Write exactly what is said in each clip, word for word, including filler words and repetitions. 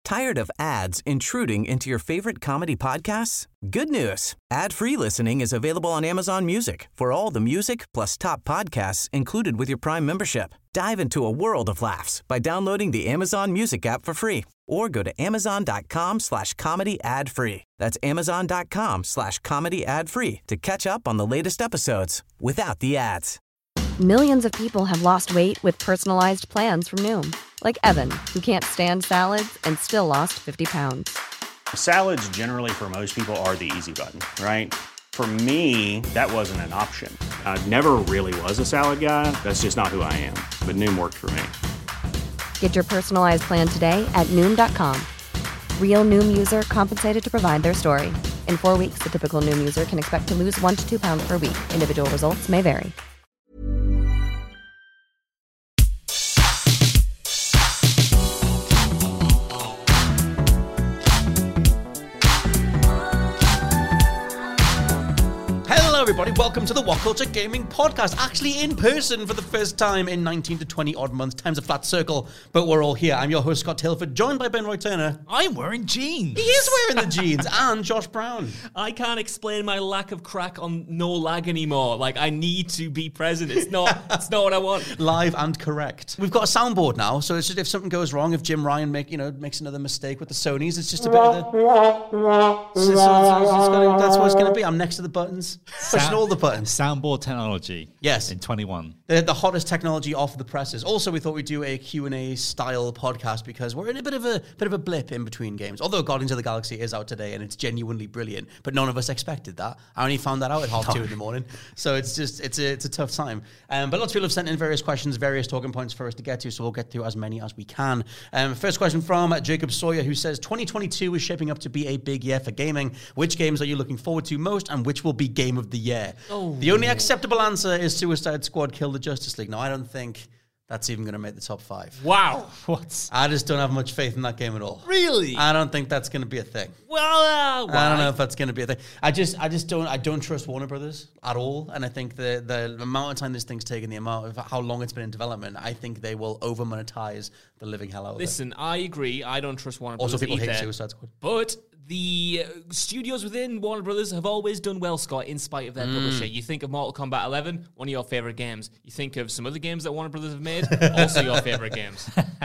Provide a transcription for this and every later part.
Tired of ads intruding into your favorite comedy podcasts? Good news. Ad-free listening is available on Amazon Music for all the music plus top podcasts included with your Prime membership. Dive into a world of laughs by downloading the Amazon Music app for free or go to amazon.com slash comedy ad free. That's amazon.com slash comedy ad free to catch up on the latest episodes without the ads. Millions of people have lost weight with personalized plans from Noom. Like Evan, who can't stand salads and still lost fifty pounds. Salads generally for most people are the easy button, right? For me, that wasn't an option. I never really was a salad guy. That's just not who I am. But Noom worked for me. Get your personalized plan today at Noom dot com. Real Noom user compensated to provide their story. In four weeks, the typical Noom user can expect to lose one to two pounds per week. Individual results may vary. Hello everybody, welcome to the What Culture Gaming Podcast. Actually in person for the first time in nineteen to twenty odd months. Time's a flat circle, but we're all here. I'm your host, Scott Tilford, joined by Ben Roy Turner. I'm wearing jeans. He is wearing the jeans. And Josh Brown. I can't explain my lack of crack on no lag anymore. Like, I need to be present. It's not It's not what I want. Live and correct. We've got a soundboard now, so it's just if something goes wrong, if Jim Ryan make you know makes another mistake with the Sonys, it's just a bit of the... So, so, so, so gonna, that's what it's going to be. I'm next to the buttons. Pushing all the buttons. Soundboard technology. Yes. In twenty-one. The, the hottest technology off the presses. Also, we thought we'd do a Q and A style podcast because we're in a bit of a bit of a blip in between games. Although Guardians of the Galaxy is out today and it's genuinely brilliant, but none of us expected that. I only found that out at half no. two in the morning. So it's just it's a it's a tough time. Um, but lots of people have sent in various questions, various talking points for us to get to, so we'll get to as many as we can. Um, first question from Jacob Sawyer, who says twenty twenty-two is shaping up to be a big year for gaming. Which games are you looking forward to most, and which will be game of the year? Oh. The only acceptable answer is Suicide Squad Kill the Justice League. Now, I don't think that's even going to make the top five. Wow. What? I just don't have much faith in that game at all. Really? I don't think that's going to be a thing. Well, uh, why? I don't know if that's going to be a thing. I just, I just don't, I don't trust Warner Brothers at all. And I think the the amount of time this thing's taken, the amount of how long it's been in development, I think they will over monetize the living hell out of it. Listen, I agree. I don't trust Warner Also, Brothers people either, hate Suicide Squad. But the uh, studios within Warner Brothers have always done well, Scott, in spite of their mm. publisher. You think of Mortal Kombat eleven, one of your favorite games. You think of some other games that Warner Brothers have made, also your favorite games.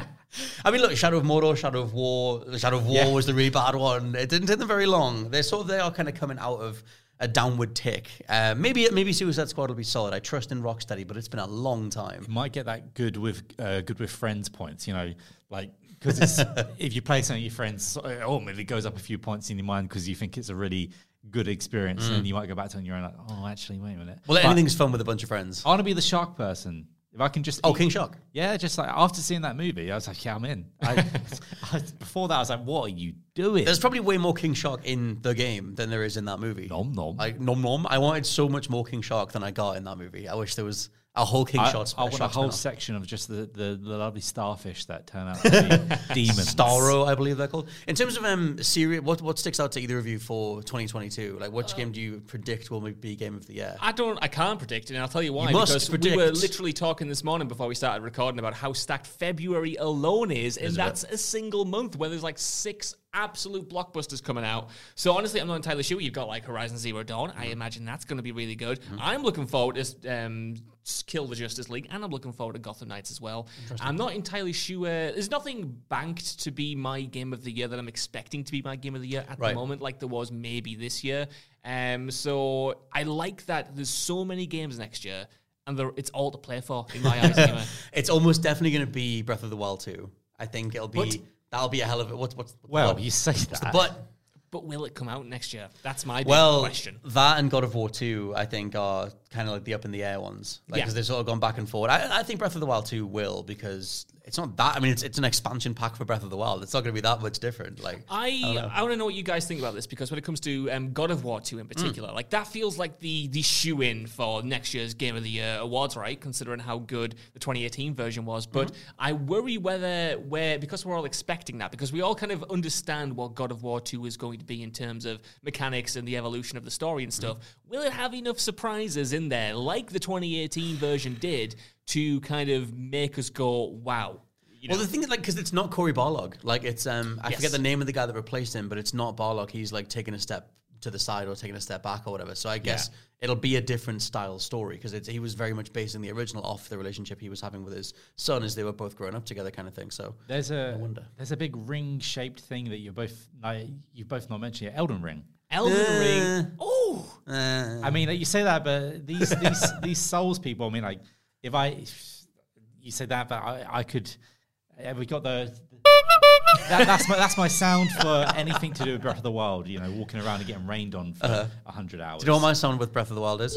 I mean, look, Shadow of Mordor, Shadow of War. Shadow of War yeah. was the really bad one. It didn't take them very long. They're sort of, they are kind of coming out of a downward tick. Uh, maybe maybe Suicide Squad will be solid. I trust in Rocksteady, but it's been a long time. You might get that good with uh, good with friends points, you know, like, because if you play something with your friends, oh, maybe it goes up a few points in your mind because you think it's a really good experience, mm. and then you might go back to it and you're like, oh, actually, wait a minute. Well, but anything's fun with a bunch of friends. I want to be the shark person. If I can just... Oh, eat, King Shark. Yeah, just like after seeing that movie, I was like, yeah, I'm in. I, I, before that, I was like, what are you doing? There's probably way more King Shark in the game than there is in that movie. Nom nom. Like, nom nom. I wanted so much more King Shark than I got in that movie. I wish there was a whole King I, Shark. I want a whole spin-off. section of just the, the, the lovely starfish that turn out to be demons. Starro, I believe they're called. In terms of um, series, what what sticks out to either of you for twenty twenty-two? Like, which uh, game do you predict will be game of the year? I don't. I can't predict it, and I'll tell you why. You must because predict. we were literally talking this morning before we started recording about how stacked February alone is, and is that's a single month where there's like six absolute blockbusters coming out. So honestly, I'm not entirely sure. You've got like Horizon Zero Dawn. Mm. I imagine that's going to be really good. Mm. I'm looking forward to um, Kill the Justice League, and I'm looking forward to Gotham Knights as well. I'm not entirely sure. There's nothing banked to be my game of the year that I'm expecting to be my game of the year at right. the moment, like there was maybe this year. Um, so I like that there's so many games next year, and there, it's all to play for in my eyes anyway. It's almost definitely going to be Breath of the Wild two. I think it'll be... What? That'll be a hell of it. What's, what's, what's well, what? you say that. But... But will it come out next year? That's my big well, question. That and God of War two, I think, are kind of like the up in the air ones. Like, because yeah. they've sort of gone back and forward. I, I think Breath of the Wild two will, because it's not that. I mean, it's it's an expansion pack for Breath of the Wild. It's not going to be that much different. Like, I I, I want to know what you guys think about this, because when it comes to um, God of War two in particular, mm. like that feels like the the shoe in for next year's Game of the Year awards, right? Considering how good the twenty eighteen version was, but mm-hmm. I worry whether where because we're all expecting that, because we all kind of understand what God of War two is going to be in terms of mechanics and the evolution of the story and stuff. Mm-hmm. Will it have enough surprises in there, like the twenty eighteen version did, to kind of make us go, wow? You know? Well, the thing is, like, because it's not Corey Barlog. Like, it's um, I Yes. forget the name of the guy that replaced him, but it's not Barlog. He's like taking a step to the side or taking a step back or whatever. So I guess Yeah. it'll be a different style story because he was very much basing the original off the relationship he was having with his son as they were both growing up together, kind of thing. So There's a wonder. there's a big ring shaped thing that you're both like, you've both not mentioned yet. Elden Ring. Elden Uh, Ring. Oh, uh, I mean, like, you say that, but these these these Souls people. I mean, like, if I if you say that, but I, I could. Uh, we got the. that, that's my that's my sound for anything to do with Breath of the Wild. You know, walking around and getting rained on for a Uh-huh. hundred hours. do you know what my sound with Breath of the Wild is? Yay!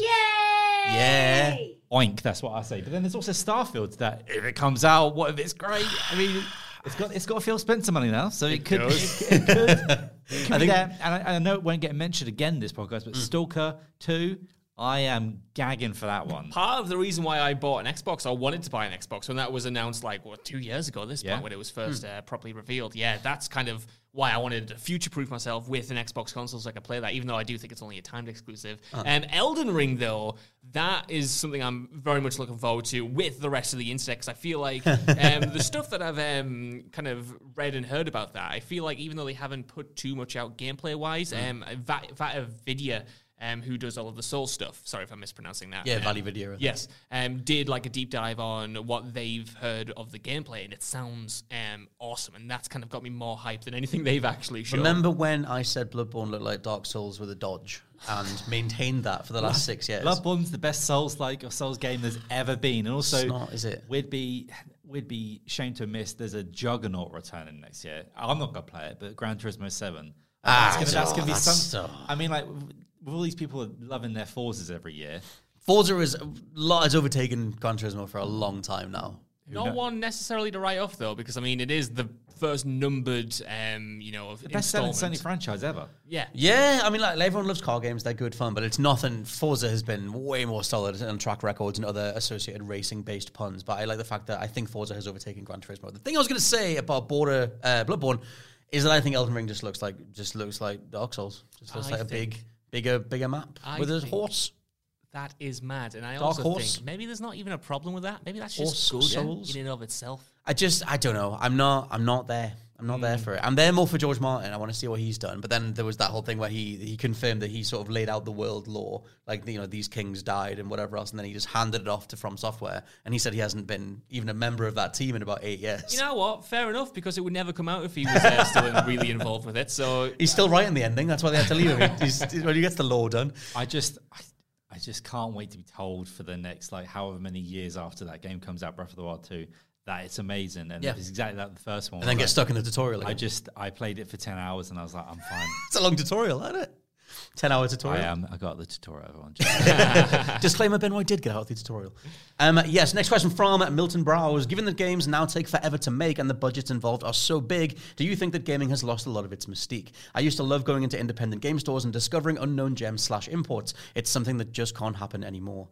Yeah. Oink, that's what I say. But then there's also Starfield that if it comes out, what if it's great? I mean, it's got it's got Phil Spencer money now, so it, could, it, it could it could I be think- there. And I, I know it won't get mentioned again in this podcast, but Stalker two, I am gagging for that one. part of the reason why I bought an Xbox, I wanted to buy an Xbox when that was announced, like, what, two years ago at this Yeah. point, when it was first uh, properly revealed. Yeah, that's kind of why I wanted to future-proof myself with an Xbox console so I could play that, even though I do think it's only a timed exclusive. Um, Elden Ring, though, that is something I'm very much looking forward to with the rest of the internet, because I feel like um, the stuff that I've um, kind of read and heard about that, I feel like even though they haven't put too much out gameplay-wise, um, Va- Vata Vidya, Um, who does all of the Soul stuff. Sorry if I'm mispronouncing that. Yeah, Um, Valley Video. I think. Yes, um, did like a deep dive on what they've heard of the gameplay, and it sounds um, awesome, and that's kind of got me more hyped than anything they've actually shown. Remember when I said Bloodborne looked like Dark Souls with a dodge and maintained that for the last six years? Bloodborne's the best Souls-like or Souls game there's ever been, and also It's not, is it? We'd be we'd be ashamed to miss. There's a Juggernaut returning next year. I'm not gonna play it, but Gran Turismo seven. Ah, that's gonna, that's oh, gonna be that's some. so- I mean, like with all these people loving their Forzas every year. Forza is a lot has overtaken Gran Turismo for a long time now. Not one necessarily to write off, though, because, I mean, it is the first numbered, um, you know, The best selling installment. Sony franchise ever. Yeah. Yeah, I mean, like everyone loves car games; they're good fun, but it's nothing. Forza has been way more solid on track records and other associated racing-based puns. But I like the fact that I think Forza has overtaken Gran Turismo. The thing I was going to say about Border uh, Bloodborne is that I think Elden Ring just looks like just looks like Dark Souls. Just looks I like a think- big, bigger, bigger map I with a think- horse. That is mad. And I Dark also Horse. think maybe there's not even a problem with that. Maybe that's Horse just good souls. in and of itself. I just, I don't know. I'm not, I'm not there. I'm not there for it. I'm there more for George Martin. I want to see what he's done. But then there was that whole thing where he he confirmed that he sort of laid out the world lore, like, you know, these kings died and whatever else, and then he just handed it off to From Software. And he said he hasn't been even a member of that team in about eight years. You know what? Fair enough, because it would never come out if he was uh, still really involved with it. So He's still writing the ending. That's why they had to leave him. He's, when he gets the lore done. I just, I, I just can't wait to be told for the next like however many years after that game comes out, Breath of the Wild two, that it's amazing and Yeah. it's exactly like the first one. And then Like, get stuck in the tutorial again. I just, I played it for ten hours and I was like, I'm fine. It's a long tutorial, isn't it? ten-hour I tutorial. am. I got the tutorial. Everyone. Disclaimer, Ben White did get out of the tutorial. Um, yes, next question from Milton Browse. Given that games now take forever to make and the budgets involved are so big, do you think that gaming has lost a lot of its mystique? I used to love going into independent game stores and discovering unknown gems slash imports. It's something that just can't happen anymore.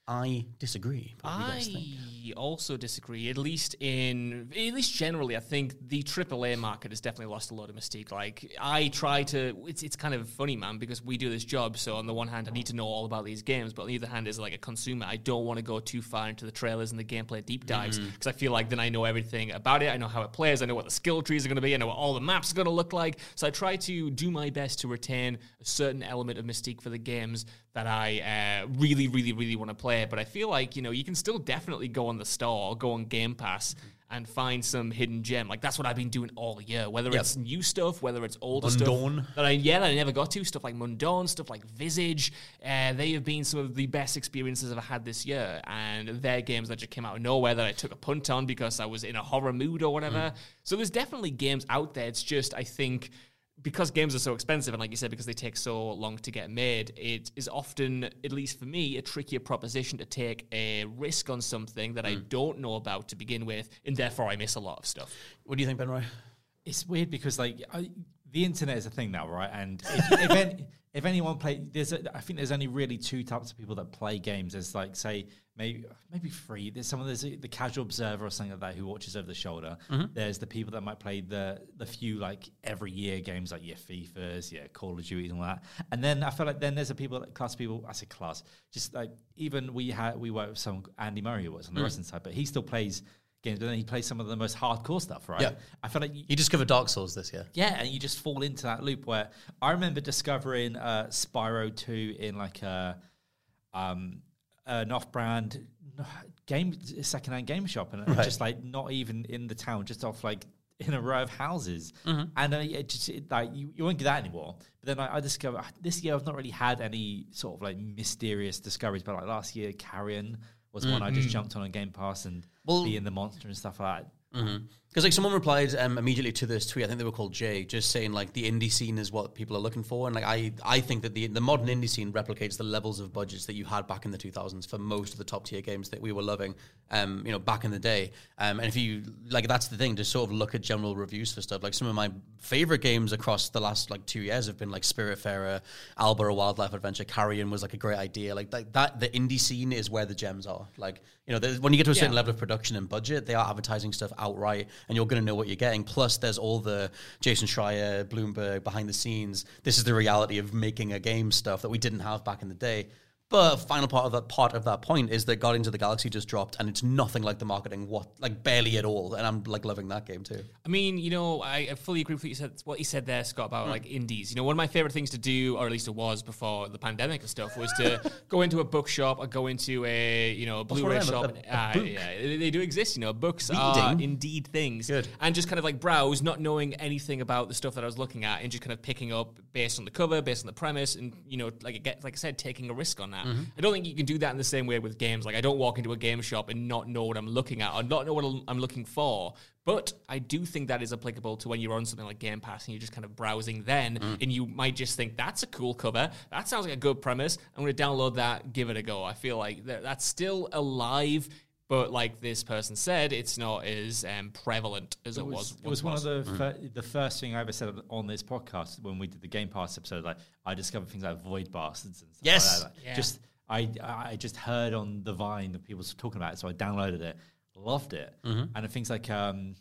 I disagree. What do you guys think? I also disagree. At least in, at least generally, I think the triple A market has definitely lost a lot of mystique. Like I try to, it's it's kind of funny, man, because we do this job. So on the one hand, I need to know all about these games, but on the other hand, as like a consumer, I don't want to go too far into the trailers and the gameplay deep dives because I feel like then I know everything about it. I know how it plays. I know what the skill trees are going to be. I know what all the maps are going to look like. So I try to do my best to retain a certain element of mystique for the games that I uh, really, really, really want to play. But I feel like, you know, you can still definitely go on the store, go on Game Pass, and find some hidden gem. Like, that's what I've been doing all year. Whether Yep. it's new stuff, whether it's older Mundawn. stuff that I, yeah, that I never got to. Stuff like Mundawn, stuff like Visage. Uh, they have been some of the best experiences I've had this year. And they're games that just came out of nowhere that I took a punt on because I was in a horror mood or whatever. So there's definitely games out there. It's just, I think, because games are so expensive, and like you said, because they take so long to get made, it is often, at least for me, a trickier proposition to take a risk on something that I don't know about to begin with, and therefore I miss a lot of stuff. What do you think, Ben Roy? It's weird because like I, the internet is a thing now, right? And if, if, any, if anyone play, there's a, I think there's only really two types of people that play games. There's like say maybe maybe three. There's someone there's the casual observer or something like that who watches over the shoulder. Mm-hmm. There's the people that might play the the few like every year games like your FIFAs, yeah, Call of Duty and all that. And then I feel like then there's a people that class of people. I say class, just like even we had we work with some Andy Murray who was on the Mm. wrestling side, but he still plays games, but then he plays some of the most hardcore stuff, right? Yeah. I feel like you, You discovered Dark Souls this year. yeah, and you just fall into that loop where I remember discovering uh, Spyro two in like a um, an off-brand game second-hand game shop, and Right. just like not even in the town, just off like in a row of houses, Mm-hmm. and uh, it just it, like you, you won't get that anymore. But then I, I discovered ah, this year I've not really had any sort of like mysterious discoveries, but like last year Carrion was one I just jumped on on Game Pass and Well- being the monster and stuff like that. Because like someone replied um, immediately to this tweet, I think they were called Jay, just saying like the indie scene is what people are looking for, and like I, I think that the the modern indie scene replicates the levels of budgets that you had back in the two thousands for most of the top tier games that we were loving, um, you know, back in the day. Um, and if you like, that's the thing, just sort of look at general reviews for stuff. Like some of my favorite games across the last like two years have been like Spiritfarer, Alba, a Wildlife Adventure, Carrion was like a great idea. Like that, that the indie scene is where the gems are. Like you know, when you get to a certain Yeah. level of production and budget, they are advertising stuff outright, and you're going to know what you're getting. Plus, there's all the Jason Schreier, Bloomberg behind the scenes. This is the reality of making a game stuff that we didn't have back in the day. But final part of that part of that point is that Guardians of the Galaxy just dropped, and it's nothing like the marketing, what like barely at all. And I'm like loving that game too. I mean, you know, I, I fully agree with what you said. What you said there, Scott, about like indies. You know, one of my favorite things to do, or at least it was before the pandemic and stuff, was to go into a bookshop or go into a you know a What's Blu-ray one of them? shop. A- and, a uh, book? yeah, they, they do exist. You know, books are Reading? indeed things. Good. And just kind of like browse, not knowing anything about the stuff that I was looking at, and just kind of picking up based on the cover, based on the premise, and you know, like like I said, taking a risk on that. I don't think you can do that in the same way with games. Like I don't walk into a game shop and not know what I'm looking at or not know what I'm looking for. But I do think that is applicable to when you're on something like Game Pass and you're just kind of browsing then, and you might just think, that's a cool cover, that sounds like a good premise, I'm going to download that, give it a go. I feel like that, that's still alive, but like this person said, it's not as um, prevalent as it, It was, was. it was one once of the fir- the first thing I ever said on this podcast when we did the Game Pass episode. Like I discovered things like Void Bastards and stuff Yes. like that. Like, Yeah. Just I I just heard on the Vine that people were talking about it, so I downloaded it, loved it, and things like um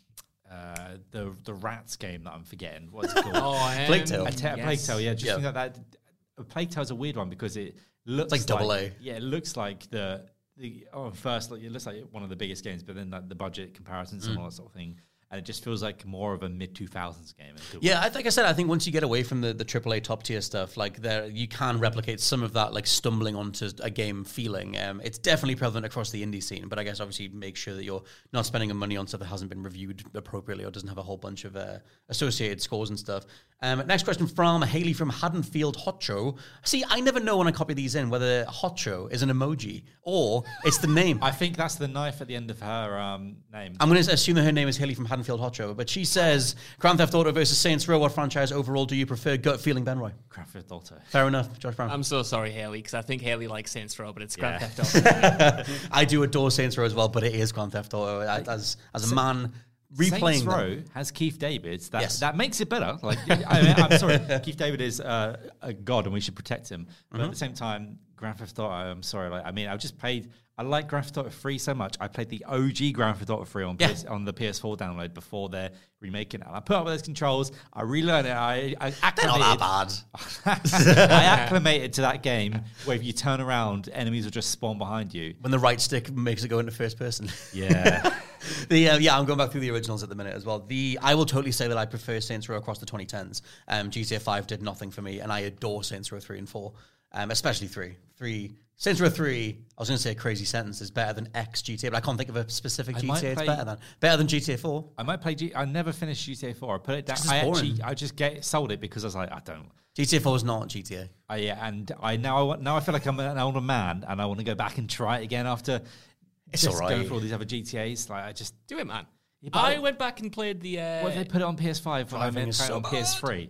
uh the the Rats game that I'm forgetting what's it called. Oh, um, Plague Tale. A ta- yes. Plague Tale, yeah, just Yeah. things like that. A Plague Tale's a weird one because it looks like double A. Yeah, it looks like the the oh first like, it looks like one of the biggest games, but then like the budget comparisons and all that sort of thing, and it just feels like more of a mid two thousands game. in a good way. Yeah, I, like I said, I think once you get away from the, the triple A top tier stuff, like there, you can replicate some of that, like stumbling onto a game feeling. Um, it's definitely prevalent across the indie scene, but I guess obviously make sure that you're not spending your money on stuff that hasn't been reviewed appropriately or doesn't have a whole bunch of uh, associated scores and stuff. Um, next question from Haley from Haddonfield Hotcho. See, I never know when I copy these in whether Hotcho is an emoji or it's the name. I think that's the knife at the end of her um, name. I'm going to assume that her name is Haley from Haddonfield Hotcho, but she says, Grand Theft Auto versus Saints Row, what franchise overall do you prefer? Gut feeling, Ben Roy. Grand Theft Auto. Fair enough, Josh Brown. I'm so sorry, Haley, because I think Haley likes Saints Row, but it's Grand Yeah. Theft Auto. I do adore Saints Row as well, but it is Grand Theft Auto. I- As as a man replaying Saints them. Row has Keith David. That, Yes. that makes it better. Like, I mean, I'm sorry, Keith David is uh, a god, and we should protect him. But Mm-hmm. at the same time, Grand Theft Auto. I'm sorry. Like, I mean, I've just played. I like Grand Theft Auto three so much. I played the O G Grand Theft Auto three on Yeah. P S, on the P S four download before they're remaking it. And I put up with those controls. I relearned it. I, I They're not acclimated. that bad. I acclimated to that game where if you turn around, enemies will just spawn behind you. When the right stick makes it go into first person. Yeah. The uh, yeah, I'm going back through the originals at the minute as well. The I will totally say that I prefer Saints Row across the twenty tens. Um, G T A five did nothing for me, and I adore Saints Row three and four, um, especially three. Three Saints Row three. I was going to say a crazy sentence is better than X G T A, but I can't think of a specific I G T A. might It's play- better than better than G T A four. I might play G. I never finished G T A four. I put it down. It's I boring. actually, I just get sold it because I was like, I don't. G T A four is not G T A. I, yeah, and I now, I want- now I feel like I'm an older man, and I want to go back and try it again after. It's just alright. going through all these other G T As. Like I just, Do it, man. but I I- went back and played the... Uh, what if they put it on P S five when I Driving meant is to so on P S three?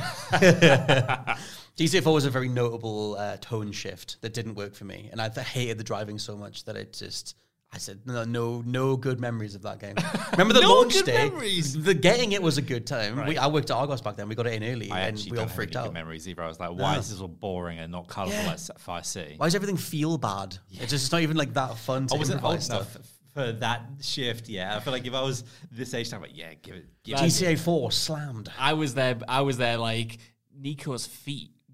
G T A four was a very notable uh, tone shift that didn't work for me, and I th- hated the driving so much that it just. I said no, no, no good memories of that game. Remember the No launch good day? memories. The getting it was a good time. Right. We, I worked at Argos back then. We got it in early, I and actually we don't all have freaked any good out. memories either. I was like, why No. is this all boring and not colourful Yeah. like Sapphire City? Why does everything feel bad? It's just it's not even like that fun to I wasn't old improvise enough stuff. for that shift. Yeah, I feel like if I was this age, I'm like, yeah, give it. Give G it. T A four slammed. I was there. I was there. Like Nico's feet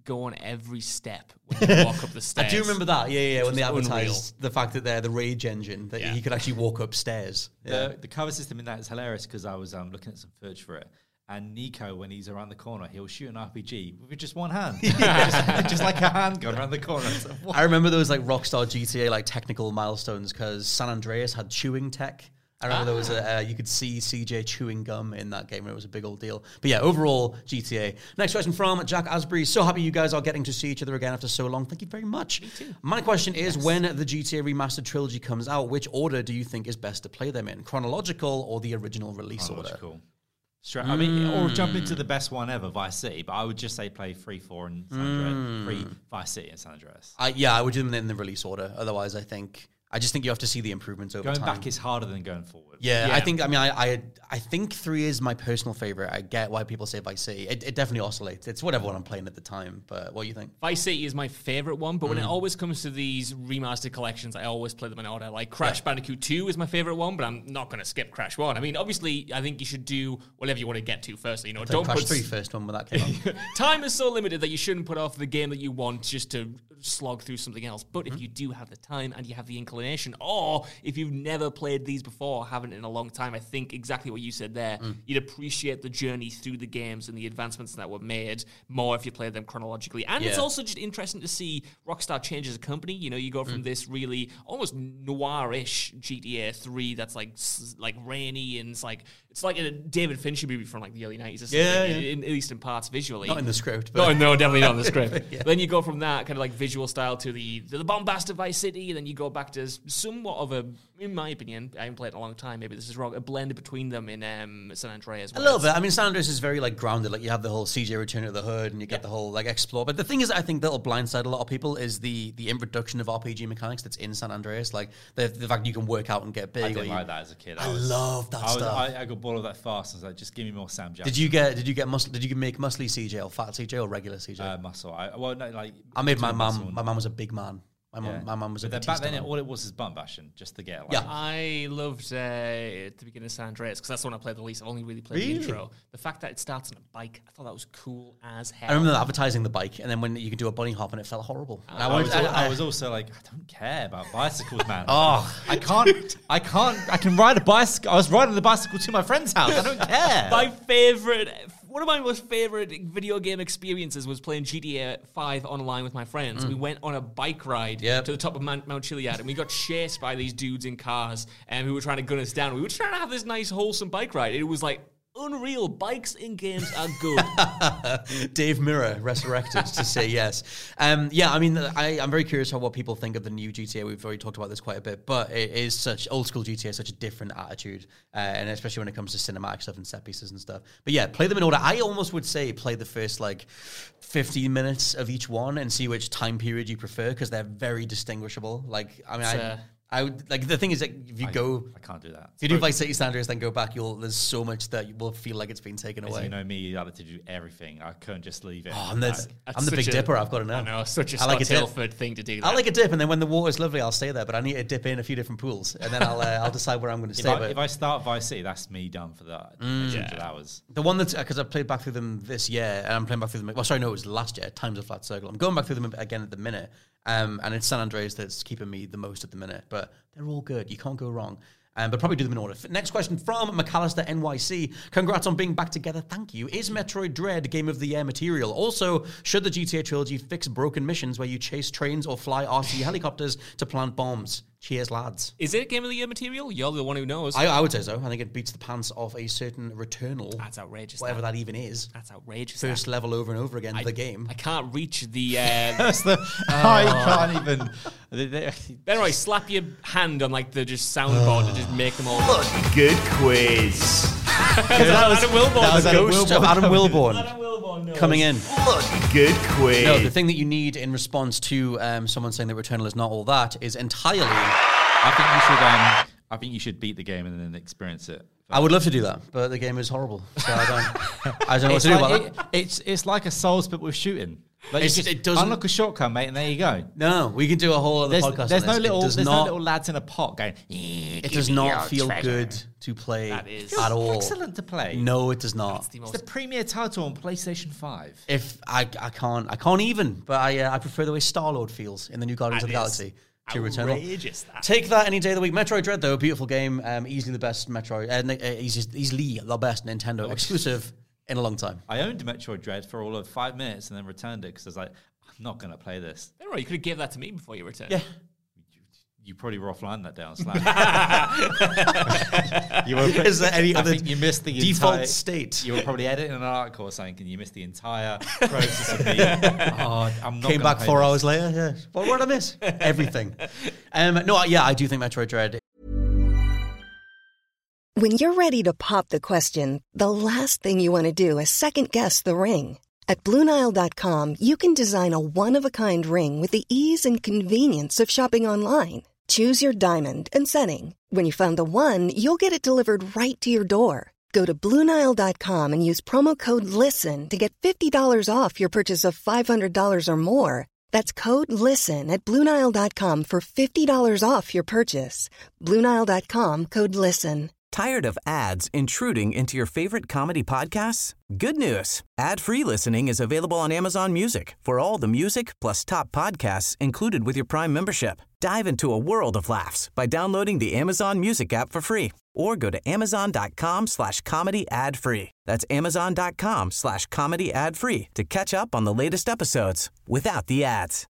go on every step when you walk up the stairs. I do remember that. Yeah, yeah. When they was advertised unreal. the fact that they're the Rage engine, that Yeah. he could actually walk upstairs. Yeah. The, the cover system in that is hilarious because I was um, looking at some footage for it. And Nico, when he's around the corner, he'll shoot an R P G with just one hand. just, just like a handgun around the corner. It's like, what? I remember those like Rockstar G T A like technical milestones because San Andreas had chewing tech. I remember ah. there was a uh, you could see C J chewing gum in that game, and it was a big old deal. But yeah, overall G T A. Next question from Jack Asbury. So happy you guys are getting to see each other again after so long. Thank you very much. Me too. My question is, yes. when the G T A remastered trilogy comes out, which order do you think is best to play them in? Chronological or the original release Chronological. order? Straight, I mean, mm. or jump into the best one ever, Vice City. But I would just say play three, four, and San Andreas. Mm. Three, Vice City, and San Andreas. I, yeah, I would do them in the release order. Otherwise, I think I just think you have to see the improvements over going time. Going back is harder than going forward. Yeah, yeah, I think. I mean, I, I, I think three is my personal favorite. I get why people say Vice City. It, it definitely oscillates. It's whatever one I'm playing at the time. But what do you think? Vice City is my favorite one. But mm. when it always comes to these remastered collections, I always play them in order. Like Crash yeah. Bandicoot two is my favorite one, but I'm not going to skip Crash one. I mean, obviously, I think you should do whatever you want to get to first. You know, don't Crash put three first one when that came out. Time is so limited that you shouldn't put off the game that you want just to slog through something else. But mm. if you do have the time and you have the inclination, or if you've never played these before, haven't in a long time, I think exactly what you said there. Mm. You'd appreciate the journey through the games and the advancements that were made more if you played them chronologically. And yeah. it's also just interesting to see Rockstar change as a company. You know, you go from mm. this really almost noir-ish G T A three that's like like rainy and it's like it's like a David Fincher movie from like the early nineties or something, yeah, yeah. In, at least in parts visually. Not in the script. But no, no, definitely not in the script. yeah. Then you go from that kind of like visual style to the to the bombast of Vice City, and then you go back to somewhat of a, in my opinion, I haven't played it in a long time, maybe this is wrong, a blend between them in um, San Andreas. A little bit. I mean, San Andreas is very like grounded. Like you have the whole C J Return to the Hood, and you get yeah. the whole like explore. But the thing is, I think that'll blindside a lot of people is the the introduction of R P G mechanics that's in San Andreas. Like the, the fact you can work out and get big. I didn't you, like that as a kid. I, I was, love that I was, stuff. I, I got bored of that fast. I was like, just give me more Sam Jackson. Did you get? Did you get muscle? Did you make muscly C J or fat C J or regular C J? Uh, muscle. I, well, no, like I made my mum. My mum was a big man. My mum, yeah. my mum was but a back then. It, all it was is bum bashing, just to get. Like, yeah, I loved uh, at the beginning of San Andreas because that's the one I played the least. I've only really played really? the intro. The fact that it starts on a bike, I thought that was cool as hell. I remember advertising the bike, and then when you could do a bunny hop, and it felt horrible. Uh, I, I, was, I, I was also like, I don't care about bicycles, man. oh, I can't, I can't, I can ride a bicycle. I was riding the bicycle to my friend's house. I don't care. My favorite. One of my most favorite video game experiences was playing G T A five online with my friends. Mm. We went on a bike ride yep. to the top of Mount, Mount Chiliad, and we got chased by these dudes in cars um, who were trying to gun us down. We were trying to have this nice, wholesome bike ride. It was like unreal. Bikes in games are good. Dave Mirra resurrected to say yes. Um, yeah, I mean, I, I'm very curious how what people think of the new G T A. We've already talked about this quite a bit, but it is such old school G T A, such a different attitude, uh, and especially when it comes to cinematic stuff and set pieces and stuff. But yeah, play them in order. I almost would say play the first like fifteen minutes of each one and see which time period you prefer because they're very distinguishable. Like, I mean, I. Uh, I would like the thing is that if you I, go, I can't do that. If you do Vice City San Andreas, then go back. You'll there's so much that you will feel like it's been taken As away. You know me, I like to do everything. I couldn't just leave it. Oh, I'm, the, I'm the Big a, Dipper. I've got to know. I know, such a Scott like Tilford thing to do. That. I like a dip, and then when the water's lovely, I'll stay there. But I need to dip in a few different pools, and then I'll uh, I'll decide where I'm going to stay. If I, but if I start Vice City, that's me done for that. Mm. Yeah. hours. The one that's because I've played back through them this year, and I'm playing back through them. Well, sorry, no, it was last year. Times of Flat Circle. I'm going back through them again at the minute. Um, and it's San Andreas that's keeping me the most at the minute, but they're all good. You can't go wrong. Um, but probably do them in order. Next question from McAllister N Y C. Congrats on being back together. Thank you. Is Metroid Dread Game of the Year material? Also, should the G T A trilogy fix broken missions where you chase trains or fly R C helicopters to plant bombs? Cheers, lads. Is it Game of the Year material? You're the one who knows. I, I would say so. I think it beats the pants off a certain Returnal. That's outrageous. Whatever that, that even is. That's outrageous. First that. level over and over again, I, the game. I can't reach the... Uh, That's the... Oh. I can't even... Then I slap your hand on like the just soundboard to just make them all... Good quiz. that was Adam Wilborn. That was the Adam ghost Wilborn. of Adam Wilborn. Adam Wilborn knows. Coming in. Good quiz. No, the thing that you need in response to um, someone saying that Returnal is not all that is entirely... I think you should. Um, I think you should beat the game and then experience it. I would love to do that, but the game is horrible, so I don't. I don't know what it's to do like, about it, that. It's it's like a Souls but with shooting. Like you It's- just it doesn't- unlock a shotgun, mate, and there you go. No, we can do a whole other There's, podcast. there's on no this. little, It does there's not, no little lads in a pot going. It does not feel good to play That is- at all. Excellent to play. No, it does not. It's the It's most the premier title on PlayStation Five. If I, I can't, I can't even. But I, uh, I prefer the way Star-Lord feels in the new Guardians That of the is Galaxy to Returnal. outrageous, that. Take that any day of the week. Metroid Dread, though, a beautiful game, um, easily the best Metroid, uh, uh, easily, easily the best Nintendo exclusive in a long time. I owned Metroid Dread for all of five minutes and then returned it because I was like, I'm not going to play this. Don't worry, you could have given that to me before you returned. Yeah. You probably were offline that day on Slack. you were, Is there any I other think you missed the default entire, state? You were probably editing an article or something, and you missed the entire process of me. Oh, I'm not Came gonna back play four this. hours later. Yeah. What did I miss? Everything. Um, no, yeah, I do think Metroid Dread. When you're ready to pop the question, the last thing you want to do is second-guess the ring. At Blue Nile dot com, you can design a one-of-a-kind ring with the ease and convenience of shopping online. Choose your diamond and setting. When you find the one, you'll get it delivered right to your door. Go to Blue Nile dot com and use promo code LISTEN to get fifty dollars off your purchase of five hundred dollars or more. That's code LISTEN at Blue Nile dot com for fifty dollars off your purchase. Blue Nile dot com, code LISTEN. Tired of ads intruding into your favorite comedy podcasts? Good news. Ad-free listening is available on Amazon Music for all the music plus top podcasts included with your Prime membership. Dive into a world of laughs by downloading the Amazon Music app for free or go to amazon.com slash comedy ad free. That's amazon.com slash comedy ad free to catch up on the latest episodes without the ads.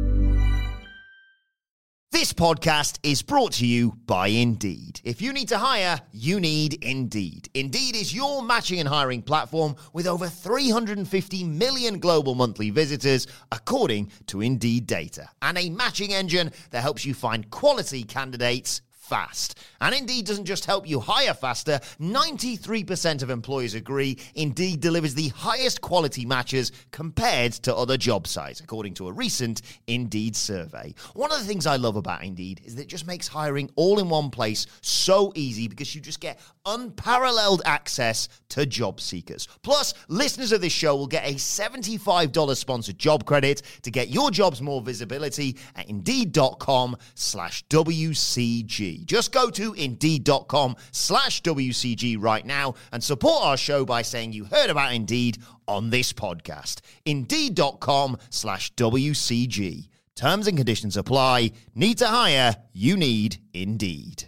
This podcast is brought to you by Indeed. If you need to hire, you need Indeed. Indeed is your matching and hiring platform with over three hundred fifty million global monthly visitors, according to Indeed data, and a matching engine that helps you find quality candidates fast. And Indeed doesn't just help you hire faster. ninety-three percent of employers agree Indeed delivers the highest quality matches compared to other job sites, according to a recent Indeed survey. One of the things I love about Indeed is that it just makes hiring all in one place so easy because you just get unparalleled access to job seekers. Plus, listeners of this show will get a seventy-five dollars sponsored job credit to get your jobs more visibility at Indeed.com slash WCG. Just go to Indeed.com slash WCG right now and support our show by saying you heard about Indeed on this podcast. Indeed.com slash WCG. Terms and conditions apply. Need to hire? You need Indeed.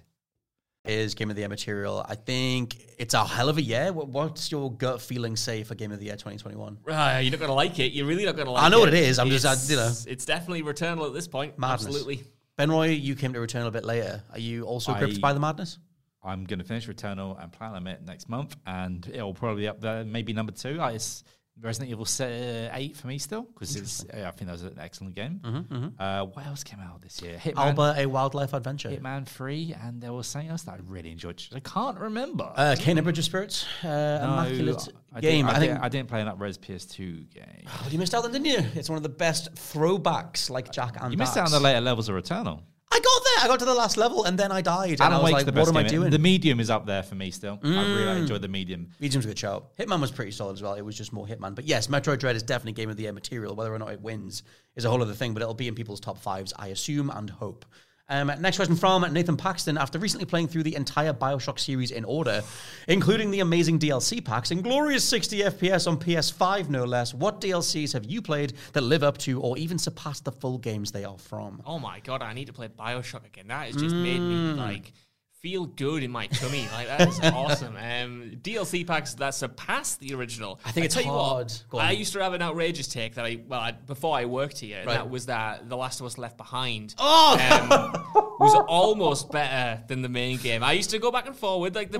Is Game of the Year material. I think it's a hell of a year. What, what's your gut feeling say for Game of the Year twenty twenty-one? Uh, you're not going to like it. You're really not going to like it. I know what it is. I'm it's, just, I, you know. It's definitely Returnal at this point. Madness. Absolutely. Ben Roy, you came to Returnal a bit later. Are you also gripped I- by the madness? I'm going to finish Returnal and Platinum it next month, and it'll probably be up there, maybe number two. Uh, It's Resident Evil uh, eight for me still, because it's. Uh, I think that was an excellent game. Mm-hmm, mm-hmm. Uh, what else came out this year? Hitman, Alba, a wildlife adventure. Hitman three, and there was something else that I really enjoyed. I can't remember. Uh, Kena Bridge of Spirits, uh, No, immaculate I game. Didn't, I, I think didn't, I didn't play an Up-Res P S two game. oh, you missed out then, didn't you? It's one of the best throwbacks, like Jack and You missed Dax. out on the later levels of Returnal. I got there. I got to the last level, and then I died. And Alan I was Wake's like, the what best am I game. doing? The medium is up there for me still. I really enjoyed the medium. Medium's a good shout. Hitman was pretty solid as well. It was just more Hitman. But yes, Metroid Dread is definitely Game of the Year material. Whether or not it wins is a whole other thing, but it'll be in people's top fives, I assume and hope. Um, next question from Nathan Paxton. After recently playing through the entire Bioshock series in order, including the amazing D L C packs and glorious sixty F P S on P S five no less, what D L Cs have you played that live up to or even surpass the full games they are from? Oh my god, I need to play Bioshock again. That has just made me like feel good in my tummy. Like that is awesome. Um, D L C packs that surpass the original. I think it's tell you hard. what, Go on. I used to have an outrageous take that I well I, before I worked here. And Right. that was that The Last of Us Left Behind. Oh! um, was almost better than the main game. I used to go back and forward like the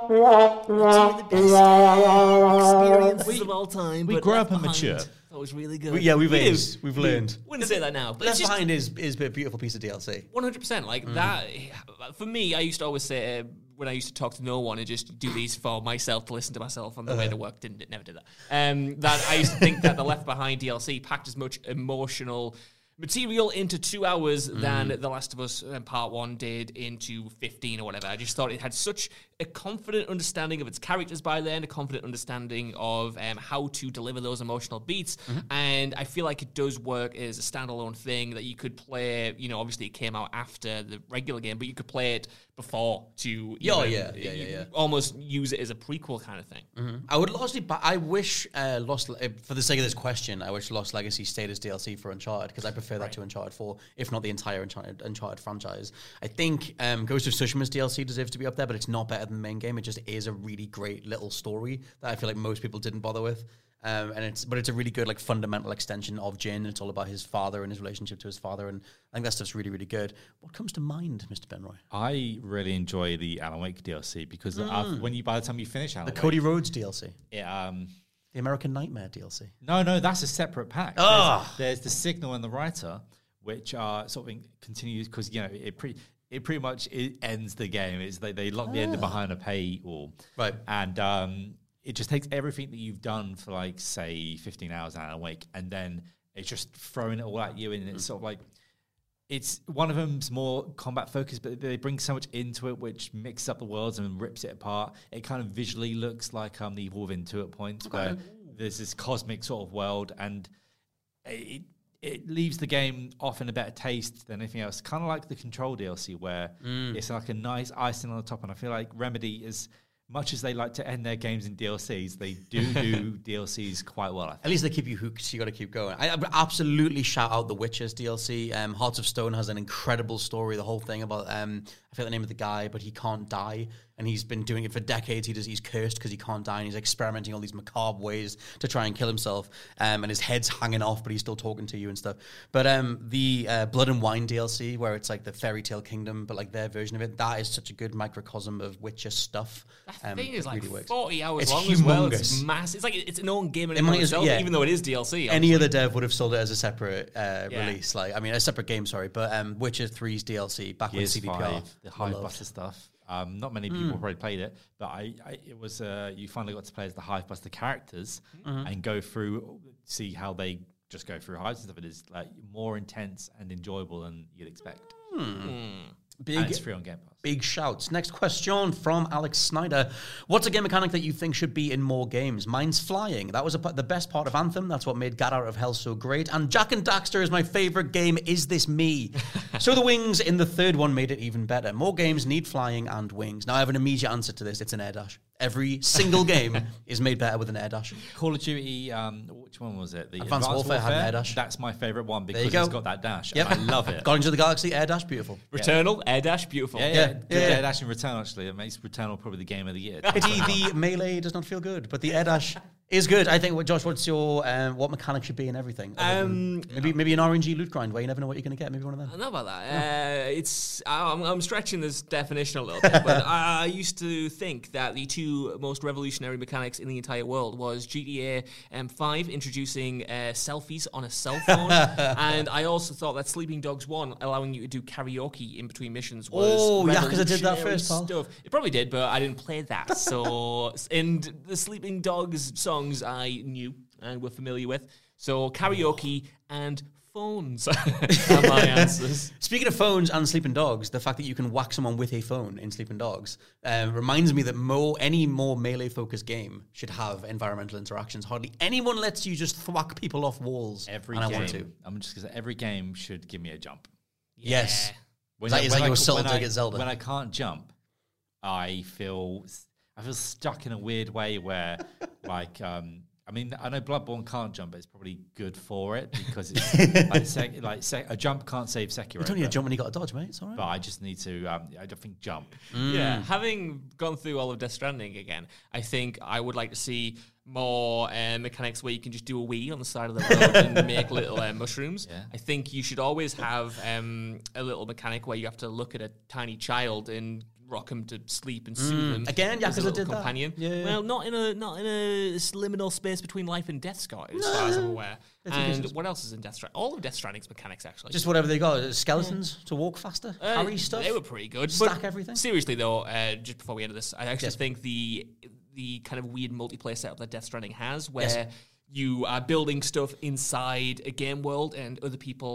experiences of all time. we but grew Left up and Behind, matured. That was really good. We- yeah, we've We do. aged. We've learned. Wouldn't say that now, but Left it's just Behind is, is a beautiful piece of D L C. one hundred percent. Like Mm. that, for me, I used to always say, uh, when I used to talk to no one and just do these for myself to listen to myself on the way to work, didn't never did that. Um, that I used to think that the Left Behind D L C packed as much emotional material into two hours mm. than The Last of Us um, Part One did into fifteen or whatever. I just thought it had such a confident understanding of its characters by then, a confident understanding of um, how to deliver those emotional beats, mm-hmm. and I feel like it does work as a standalone thing that you could play. You know, obviously it came out after the regular game, but you could play it before to oh, even, yeah, yeah, yeah, yeah. almost use it as a prequel kind of thing. Mm-hmm. I would largely, but I wish uh, Lost, uh, for the sake of this question, I wish Lost Legacy stayed as D L C for Uncharted because I prefer that right. to Uncharted four, if not the entire Uncharted, Uncharted franchise. I think um, Ghost of Tsushima's D L C deserves to be up there, but it's not better than the main game. It just is a really great little story that I feel like most people didn't bother with. Um, and it's but it's a really good like fundamental extension of Jin. And it's all about his father and his relationship to his father, and I think that stuff's really really good. What comes to mind, Mister Benroy? I really enjoy the Alan Wake D L C because mm. I've, when you by the time you finish Alan the Wake, Cody Rhodes D L C, yeah, um, the American Nightmare D L C. No, no, that's a separate pack. Oh. There's, there's the Signal and the Writer, which are sort of continues because you know it pretty. It pretty much it ends the game. It's they, they lock ah. the ending behind a paywall, right? And um, it just takes everything that you've done for like say fifteen hours out of a week, and then it's just throwing it all at you. And it's mm. sort of like it's one of them's more combat focused, but they bring so much into it, which mixes up the worlds and rips it apart. It kind of visually looks like um, the Evil Within two at points, okay. where there's this cosmic sort of world, and it. It leaves the game off in a better taste than anything else. Kind of like the Control D L C, where mm. it's like a nice icing on the top. And I feel like Remedy, as much as they like to end their games in D L Cs, they do do D L Cs quite well, I think. At least they keep you hooked, so you got to keep going. I, I absolutely shout out The Witcher's D L C. Um, Hearts of Stone has an incredible story. The whole thing about, um, I forget the name of the guy, but he can't die. And he's been doing it for decades. He does. He's cursed because he can't die, and he's experimenting all these macabre ways to try and kill himself. Um, and his head's hanging off, but he's still talking to you and stuff. But um, the uh, Blood and Wine D L C, where it's like the Fairy Tale Kingdom, but like their version of it, that is such a good microcosm of Witcher stuff. That um, thing is like really forty hours it's long humongous. as well. It's massive. It's like it's an own game in it itself, yeah. even though it is D L C. Any obviously. other dev would have sold it as a separate uh, yeah. release. Like I mean, a separate game. Sorry, but um, Witcher three's D L C back when C D P R, five, the Hivebuster stuff. Um, not many people mm. probably played it, but I, I it was uh, you finally got to play as the Hivebuster characters mm-hmm. and go through, see how they just go through hives and stuff. It is like more intense and enjoyable than you'd expect. Mm. Big, and it's free on Game Pass. Big shouts. Next question from Alex Snyder. What's a game mechanic that you think should be in more games? Mine's flying. That was a, the best part of Anthem. That's what made Gat Out of Hell so great. And Jak and Daxter is my favorite game. Is this me? So the wings in the third one made it even better. More games need flying and wings. Now I have an immediate answer to this. It's an air dash. Every single game is made better with an air dash. Call of Duty, um, which one was it? The Advanced, Advanced Warfare, Warfare had an air dash. That's my favourite one because it's got that dash. Yep. And I love it. Guardians of the Galaxy, air dash, beautiful. Returnal, yeah. air dash, beautiful. Yeah, yeah. yeah. Good yeah. air dash and Returnal, actually. It makes Returnal probably the game of the year. Pity the melee does not feel good, but the air dash is good. I think, Josh, what's your, um, what mechanic should be in everything? Um, maybe maybe an R N G loot grind where you never know what you're going to get. Maybe one of them. I don't know about that. Yeah. Uh, it's I'm, I'm stretching this definition a little bit, but I, I used to think that the two most revolutionary mechanics in the entire world was G T A um, five introducing uh, selfies on a cell phone, and I also thought that Sleeping Dogs one allowing you to do karaoke in between missions was oh yeah, because I did that first, stuff. Pal. It probably did, but I didn't play that. So and the Sleeping Dogs songs I knew and were familiar with. So karaoke and phones are my answers. Speaking of phones and Sleeping Dogs, the fact that you can whack someone with a phone in Sleeping Dogs uh, reminds me that more any more melee-focused game should have environmental interactions. Hardly anyone lets you just thwack people off walls. Every and game, I want to. I'm just because every game should give me a jump. Yeah. Yes. When that I, is when like I, your soul when to I, get Zelda. When I can't jump, I feel I feel stuck in a weird way where, like, um, I mean, I know Bloodborne can't jump, but it's probably good for it because it's like, sec, like sec, a jump can't save Sekiro. You don't need to jump when you got a dodge, mate. It's all right. But I just need to. Um, I don't think jump. Mm. Yeah, having gone through all of Death Stranding again, I think I would like to see more uh, mechanics where you can just do a wee on the side of the road and make little uh, mushrooms. Yeah. I think you should always have um, a little mechanic where you have to look at a tiny child and rock him to sleep and soothe mm. him. Again, Yakuza did companion. that. Yeah, yeah. Well, not in a not in a liminal space between life and death, Scott, as no. far as I'm aware. And what else is in Death Stranding? All of Death Stranding's mechanics, actually. Just whatever they got. Skeletons yeah. to walk faster, uh, carry stuff. They were pretty good. Stack everything. Seriously, though, uh, just before we end this, I actually yes. think the the kind of weird multiplayer setup that Death Stranding has, where yes. you are building stuff inside a game world and other people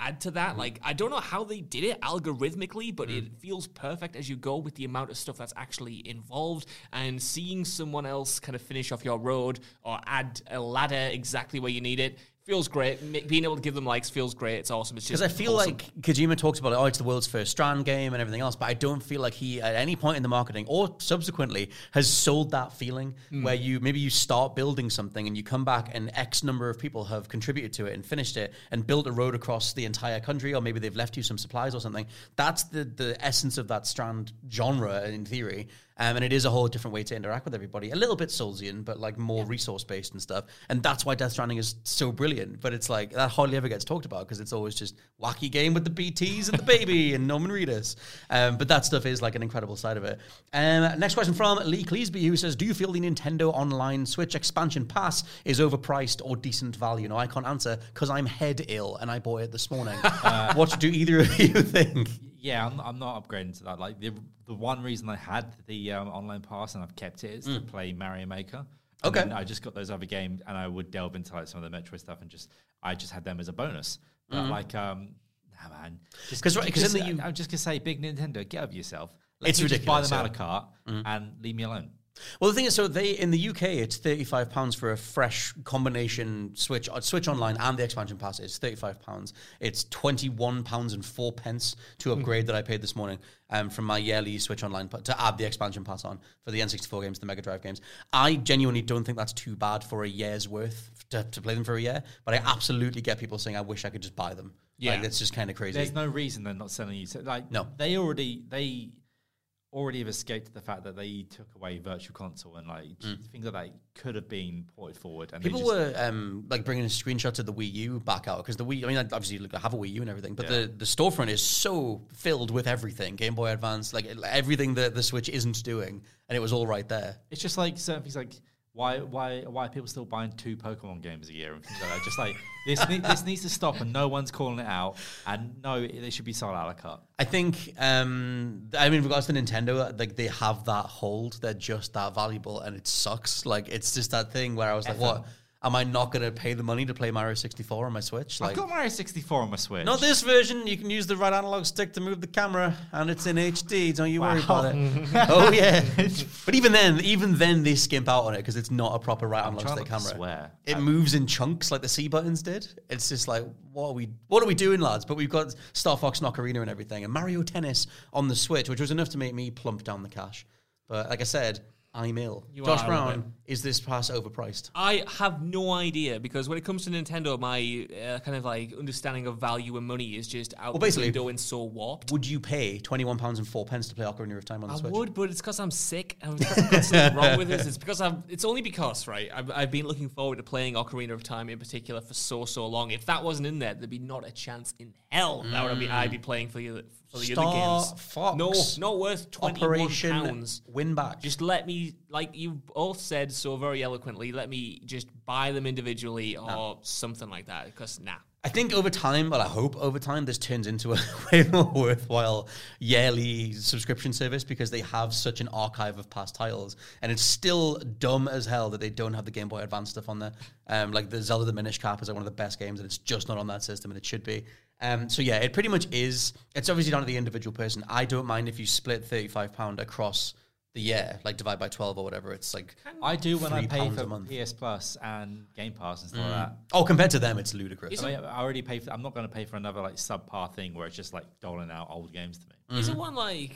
add to that. Like, I don't know how they did it algorithmically, but mm. it feels perfect as you go with the amount of stuff that's actually involved. And seeing someone else kind of finish off your road or add a ladder exactly where you need it feels great. M- being able to give them likes feels great. It's awesome. It's just because I feel awesome. like Kojima talks about it, oh, it's the world's first Strand game and everything else, but I don't feel like he at any point in the marketing or subsequently has sold that feeling mm. where you maybe you start building something and you come back and X number of people have contributed to it and finished it and built a road across the entire country, or maybe they've left you some supplies or something. That's the the essence of that Strand genre in theory. Um, and it is a whole different way to interact with everybody. A little bit Soulsian, but like more yeah. resource-based and stuff. And that's why Death Stranding is so brilliant. But it's like, that hardly ever gets talked about because it's always just wacky game with the B Ts and the baby and Norman Reedus. Um, but that stuff is like an incredible side of it. Um, next question from Lee Cleesby, who says, do you feel the Nintendo Online Switch expansion pass is overpriced or decent value? No, I can't answer because I'm head ill and I bought it this morning. uh, what do either of you think? Yeah, I'm, I'm not upgrading to that. Like the the one reason I had the um, online pass and I've kept it is mm. to play Mario Maker. And okay. I just got those other games and I would delve into like some of the Metroid stuff and just I just had them as a bonus. But mm. like, um, nah, man, because because right, I'm just gonna say, big Nintendo, get over yourself. Let it's me ridiculous. Just buy them out of cart mm. and leave me alone. Well, the thing is, so they in the U K, it's thirty-five pounds for a fresh combination Switch uh, Switch Online and the expansion pass. It's thirty-five pounds. It's twenty-one pounds and four pence to upgrade mm. that I paid this morning um, from my yearly Switch Online to add the expansion pass on for the N sixty-four games, the Mega Drive games. I genuinely don't think that's too bad for a year's worth to, to play them for a year, but I absolutely get people saying, I wish I could just buy them. Yeah. Like, that's just kind of crazy. There's no reason they're not selling you. Like, no. They already... they. already have escaped the fact that they took away Virtual Console and like mm. things like that could have been ported forward. And people just were um, like bringing screenshots of the Wii U back out because the Wii, I mean, obviously like, I have a Wii U and everything, but yeah. the, the storefront is so filled with everything, Game Boy Advance, like everything that the Switch isn't doing, and it was all right there. It's just like certain things like why why why are people still buying two Pokemon games a year and things like that? Just like this ne- this needs to stop and no one's calling it out, and no, they should be sold a la carte. I think, um, I mean, in regards to Nintendo, like they have that hold, they're just that valuable, and it sucks. Like it's just that thing where I was like, F M. what? Am I not going to pay the money to play Mario sixty-four on my Switch? Like, I've got Mario sixty-four on my Switch. Not this version. You can use the right analog stick to move the camera, and it's in H D. Don't you wow. worry about it. Oh, yeah. But even then, even then, they skimp out on it because it's not a proper right I'm analog stick camera. Swear. It I... moves in chunks like the C buttons did. It's just like, what are we What are we doing, lads? But we've got Star Fox Ocarina and everything, and Mario Tennis on the Switch, which was enough to make me plump down the cash. But like I said, I'm ill. You Josh Brown, is this pass overpriced? I have no idea because when it comes to Nintendo, my uh, kind of like understanding of value and money is just out well, the window and so warped. Would you pay twenty-one pounds and four pence to play Ocarina of Time on the I Switch? I would, but it's because I'm sick and because I've got something wrong with this. It's because I'm. It's only because right. I've, I've been looking forward to playing Ocarina of Time in particular for so so long. If that wasn't in there, there'd be not a chance in hell mm. that would be I'd be playing for the for the Star other games. Fox. No, not worth twenty-one pounds. Win back. Just let me, like you both said so very eloquently, let me just buy them individually or nah. something like that, because nah. I think over time, well, I hope over time, this turns into a way more worthwhile yearly subscription service because they have such an archive of past titles. And it's still dumb as hell that they don't have the Game Boy Advance stuff on there. Um, like the Zelda The Minish Cap is like one of the best games, and it's just not on that system, and it should be. Um, so yeah, it pretty much is. It's obviously down to the individual person. I don't mind if you split thirty-five pounds across the year, like divide by twelve or whatever. It's like I do when I pay for P S Plus and Game Pass and stuff mm. like that. Oh, compared to them, it's ludicrous. I, mean, I already pay for. I'm not going to pay for another like subpar thing where it's just like doling out old games to me. Mm-hmm. Is it one like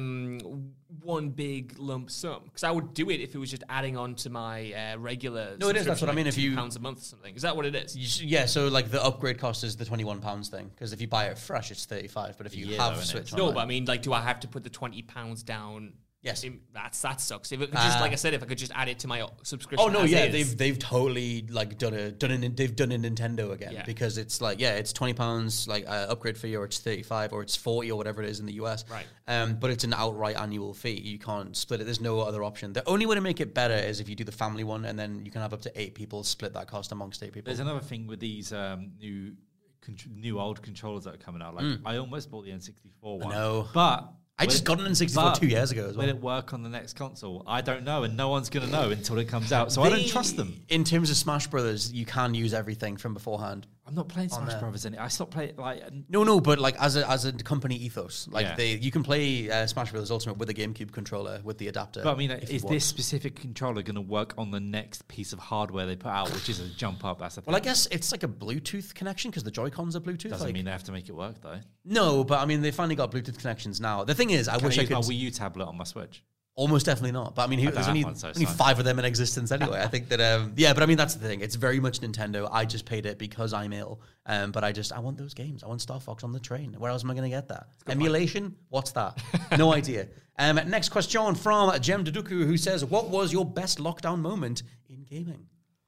um, one big lump sum? Because I would do it if it was just adding on to my uh, regular. No, it is. That's what like I mean. If you pounds a month or something, is that what it is? You, yeah. So like the upgrade cost is the twenty-one pounds thing. Because if you buy it fresh, it's thirty-five. But if you yeah, have Switch, no. But I mean, like, do I have to put the twenty pounds down? Yes, it, that's that sucks. If it could just, uh, like I said, if I could just add it to my subscription. Oh no, yeah, is. they've they've totally like done a done a they've done a Nintendo again yeah. because it's like yeah, it's twenty pounds like uh, upgrade fee, or it's thirty five, or it's forty, or whatever it is in the U S. Right. Um, but it's an outright annual fee. You can't split it. There's no other option. The only way to make it better is if you do the family one, and then you can have up to eight people split that cost amongst eight people. There's another thing with these um, new new old controllers that are coming out. Like mm. I almost bought the N sixty-four one. I know, but. I just got an N sixty-four two years ago as well. Will it work on the next console? I don't know, and no one's going to know until it comes out, so they, I don't trust them. In terms of Smash Brothers, you can use everything from beforehand. I'm not playing Smash there. Brothers any. I stopped playing like. No, no, but like as a as a company ethos, like Yeah. they you can play uh, Smash Bros. Ultimate with a GameCube controller with the adapter. But I mean, if you is want. this specific controller going to work on the next piece of hardware they put out, which is a jump up? That's the thing. Well, I guess it's like a Bluetooth connection because the Joy-Cons are Bluetooth. Doesn't like, mean they have to make it work though. no, but I mean they finally got Bluetooth connections now. The thing is, I Can wish I I use could. my Wii U tablet on my Switch? Almost definitely not. But I mean, he, I don't there's have only, one, so it's only fine. five of them in existence anyway. I think that, um, yeah, but I mean, that's the thing. It's very much Nintendo. I just paid it because I'm ill. Um, but I just, I want those games. I want Star Fox on the train. Where else am I going to get that? Emulation? Point. What's that? No idea. Um, next question from Jem Deduku, who says, what was your best lockdown moment in gaming?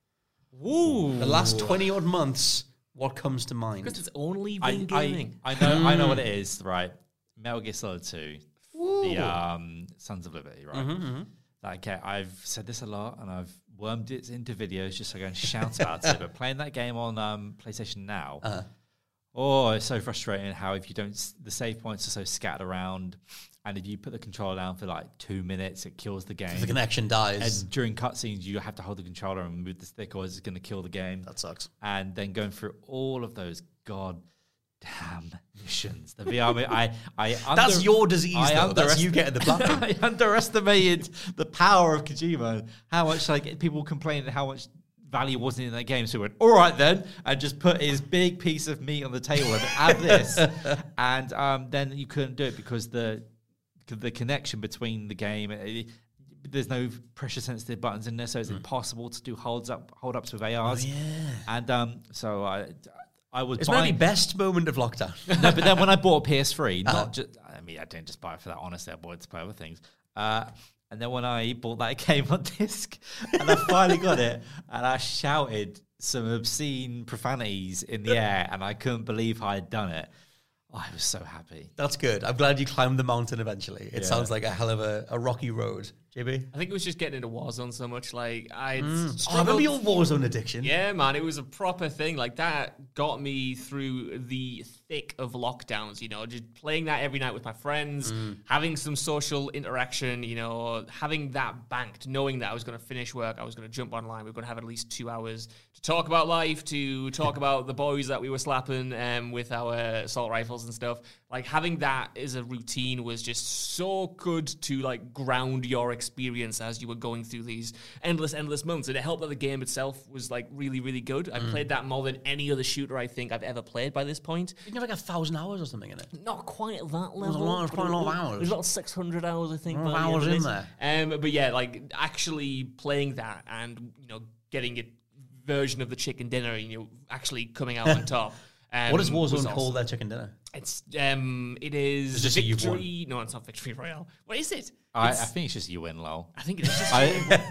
Ooh. The last twenty odd months, what comes to mind? Because it's only I, been I, gaming. I know, I know what it is. Right, Metal Gear Solid Two, the um, Sons of Liberty. Right. Mm-hmm, mm-hmm. Like, okay, I've said this a lot, and I've wormed it into videos just so I can shout about it. But playing that game on um, PlayStation Now, Uh-huh. oh, it's so frustrating. How if you don't, s- the save points are so scattered around, and if you put the controller down for like two minutes, it kills the game. The connection dies. And during cutscenes, you have to hold the controller and move the stick, or it's going to kill the game. That sucks. And then going through all of those god damn missions. The V R, I, I That's under- your disease, I though. That's you underest- getting the platinum. I underestimated the power of Kojima and how much like people complained how much value wasn't in that game. So he went, all right then, and just put his big piece of meat on the table and have this. And um, then you couldn't do it because the the connection between the game. It, there's no pressure sensitive buttons in there, so it's Mm. impossible to do holds up hold ups with A Rs. Oh, yeah. And um, so I I was It's my buying, best moment of lockdown. no, but then when I bought a P S three, not Uh-huh. just I mean I didn't just buy it for that. Honestly, I bought it to play other things. Uh, and then when I bought that game on disc, and I finally got it, and I shouted some obscene profanities in the air, and I couldn't believe I had done it. I was so happy. That's good. I'm glad you climbed the mountain eventually. It Yeah. sounds like a hell of a, a rocky road. J B? I think it was just getting into Warzone so much. Like, I Oh, I remember your Warzone addiction. Yeah, man, it was a proper thing. Like, that got me through the thick of lockdowns, you know, just playing that every night with my friends, Mm. having some social interaction, you know, having that banked, knowing that I was going to finish work, I was going to jump online, we were going to have at least two hours to talk about life, to talk about the boys that we were slapping um, with our assault rifles and stuff. Like, having that as a routine was just so good to, like, ground your experience as you were going through these endless, endless months. And it helped that the game itself was, like, really, really good. I Mm. played that more than any other shooter I think I've ever played by this point. You can have like a thousand hours or something in it. Not quite at that level. There's a lot- there's but quite a lot of it was- hours. It was about six hundred hours, I think. A lot of by the end hours of in it. there. Um, but yeah, like, actually playing that and, you know, getting a version of the chicken dinner, you know, actually coming out on top. Um, What does was Warzone awesome. call their chicken dinner? It's um, it is It's just a you've won. victory. No, it's not victory royale. What is it? I, I It's- think it's just you win, lol. I think it is just.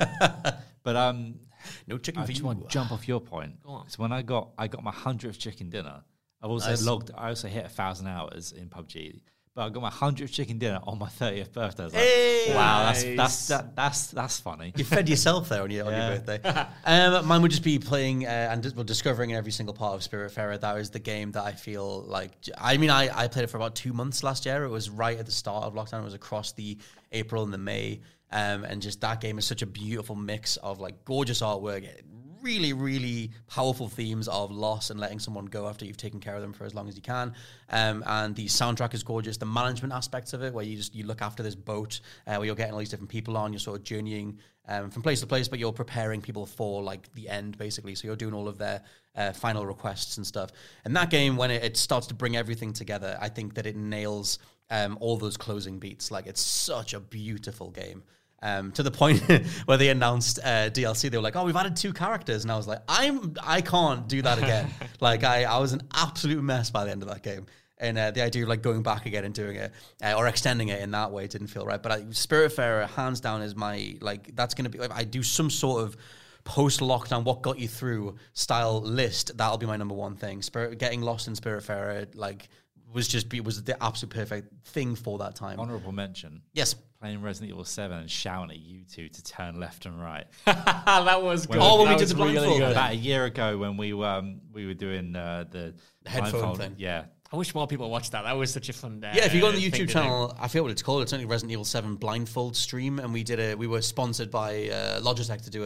I, but um, No chicken I for just you. want to jump off your point. Go on. So when I got I got my hundredth chicken dinner, I've also Nice. logged. I also hit a thousand hours in P U B G. But I got my hundredth chicken dinner on my thirtieth birthday. I was like, Hey! wow, that's Nice. that's that, that's that's funny. You fed yourself there on your, on Yeah. your birthday. Um, mine would just be playing uh, and dis- well, discovering every single part of Spiritfarer. That was the game that I feel like. I mean, I, I played it for about two months last year. It was right at the start of lockdown. It was across the April and the May. Um, and just that game is such a beautiful mix of like gorgeous artwork, really, really powerful themes of loss and letting someone go after you've taken care of them for as long as you can. Um, and the soundtrack is gorgeous. The management aspects of it, where you just you look after this boat, uh, where you're getting all these different people on, you're sort of journeying um, from place to place, but you're preparing people for like the end, basically. So you're doing all of their uh, final requests and stuff. And that game, when it, it starts to bring everything together, I think that it nails um, all those closing beats. Like, it's such a beautiful game. Um, to the point where they announced uh, D L C, they were like, "Oh, we've added two characters," and I was like, "I'm, I can't do that again." Like, I, I was an absolute mess by the end of that game, and uh, the idea of like going back again and doing it uh, or extending it in that way didn't feel right. But I, Spiritfarer, hands down, is my like that's gonna be. If I do some sort of post-lockdown, what got you through style list, that'll be my number one thing. Spirit, getting lost in Spiritfarer, like, was just be was the absolute perfect thing for that time. Honorable mention. Yes. Playing Resident Evil seven and shouting at you two to turn left and right. that was good. Oh, when That we did was the blindfold really thing. good. About a year ago when we were um, we were doing uh, the Headphone blindfold- thing. Yeah. I wish more people watched that. That was such a fun. Uh, Yeah, if you go on the thing YouTube to do. channel, I forget what it's called. It's only Resident Evil seven blindfold stream, and we did a. We were sponsored by uh, Logitech to do a,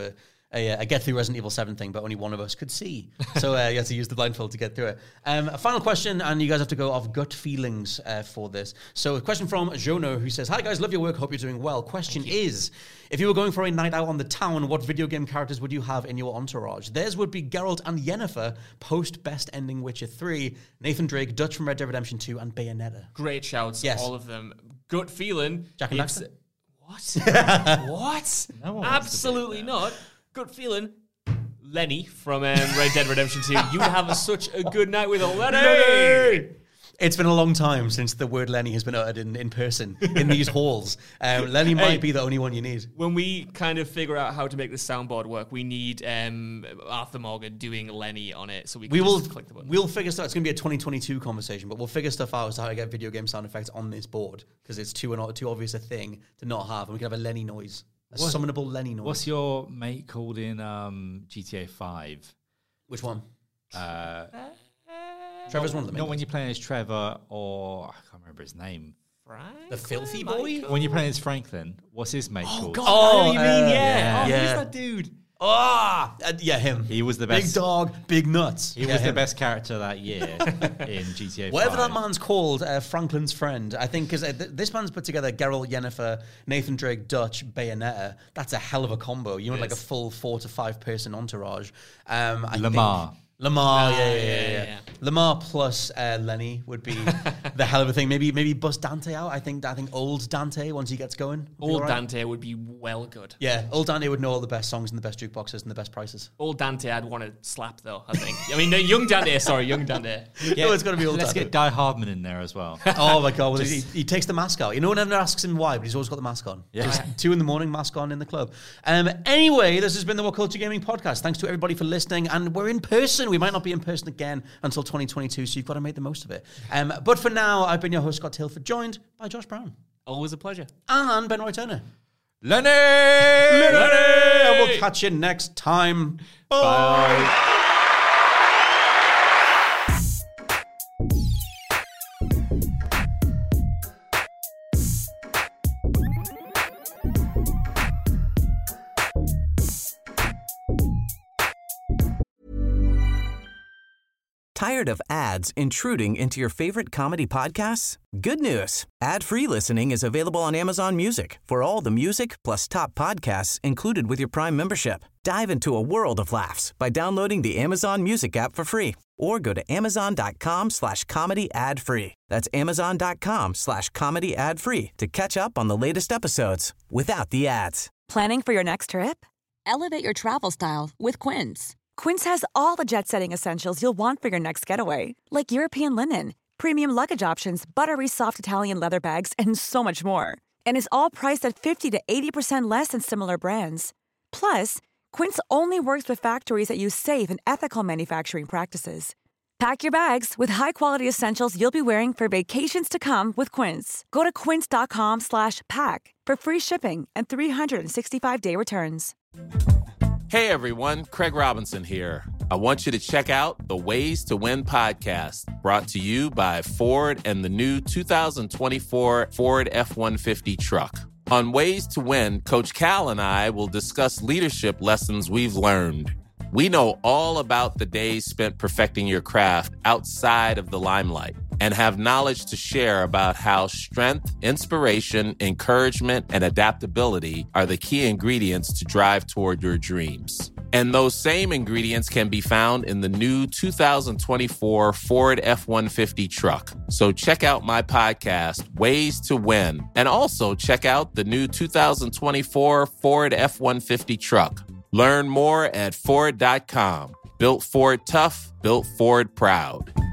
a, a get through Resident Evil seven thing, but only one of us could see. So uh, you had to use the blindfold to get through it. Um, a final question, and you guys have to go off gut feelings uh, for this. So a question from Jono, who says, "Hi guys, love your work, hope you're doing well. Question is, if you were going for a night out on the town, what video game characters would you have in your entourage? Theirs would be Geralt and Yennefer, post best ending Witcher three, Nathan Drake, Dutch from Red Dead Redemption two, and Bayonetta." Great shouts, Yes. all of them. Gut feeling. Jack and it's- Daxter? What? What? No one wants to Absolutely be not. Good feeling. Lenny from um, Red Dead Redemption two. You'd have a, such a good night with a Lenny. It's been a long time since the word Lenny has been uttered in, in person in these halls. Um, Lenny might Hey. be the only one you need. When we kind of figure out how to make this soundboard work, we need um, Arthur Morgan doing Lenny on it, so we can We will just click the button. we'll figure stuff. It's going to be a twenty twenty-two conversation, but we'll figure stuff out as to how to get video game sound effects on this board because it's too an, too obvious a thing to not have, and we can have a Lenny noise, a What- summonable Lenny noise. What's your mate called in um, G T A five? Which one? Uh, Trevor's one of them. not when you're playing as Trevor or I can't remember his name. The filthy boy. When you're playing as Franklin, what's his mate called? God, Oh, I know what you mean, uh, yeah. Oh, yeah. who's that dude? Ah, uh, yeah, him. He was the Big best. dog, big nuts. He Yeah, was the him. best character that year in G T A Whatever five. that man's called, uh, Franklin's friend, I think, because uh, th- this man's put together Geralt, Yennefer, Nathan Drake, Dutch, Bayonetta. That's a hell of a combo. You want like a is. full four to five person entourage. Um, I Lamar. Think Lamar, yeah, yeah, yeah, yeah, yeah. yeah. Lamar plus uh, Lenny would be the hell of a thing. Maybe, maybe bust Dante out. I think, I think old Dante once he gets going. would be Old all right. Dante would be well good. Yeah, old Dante would know all the best songs and the best jukeboxes and the best prices. Old Dante, I'd want to slap though. I think. I mean, no, young Dante. Sorry, young Dante. No, it's got to be old Let's Dante. get Die Hardman in there as well. Oh my god! Well, he, he takes the mask out. You know, one never asks him why, but he's always got the mask on. Yeah. Just two in the morning, mask on in the club. Um. Anyway, this has been the What Culture Gaming podcast. Thanks to everybody for listening, and we're in person. We might not be in person again until twenty twenty-two, so you've got to make the most of it. Um. But for now, I've been your host Scott Tilford, joined by Josh Brown Always a pleasure. and Ben Roy Turner. Lenny! And we'll catch you next time. Bye. Tired of ads intruding into your favorite comedy podcasts? Good news. Ad-free listening is available on Amazon Music for all the music plus top podcasts included with your Prime membership. Dive into a world of laughs by downloading the Amazon Music app for free or go to amazon.com slash comedy ad free. That's amazon.com slash comedy ad free to catch up on the latest episodes without the ads. Planning for your next trip? Elevate your travel style with Quince. Quince has all the jet-setting essentials you'll want for your next getaway, like European linen, premium luggage options, buttery soft Italian leather bags, and so much more. And is all priced at fifty to eighty percent less than similar brands. Plus, Quince only works with factories that use safe and ethical manufacturing practices. Pack your bags with high-quality essentials you'll be wearing for vacations to come with Quince. Go to quince.com slash pack for free shipping and three sixty-five day returns. Hey everyone, Craig Robinson here. I want you to check out the Ways to Win podcast, brought to you by Ford and the new two thousand twenty-four Ford F one fifty truck. On Ways to Win, Coach Cal and I will discuss leadership lessons we've learned. We know all about the days spent perfecting your craft outside of the limelight and have knowledge to share about how strength, inspiration, encouragement, and adaptability are the key ingredients to drive toward your dreams. And those same ingredients can be found in the new two thousand twenty-four Ford F one fifty truck. So check out my podcast, Ways to Win, and also check out the new two thousand twenty-four Ford F one fifty truck. Learn more at Ford dot com. Built Ford tough, built Ford proud.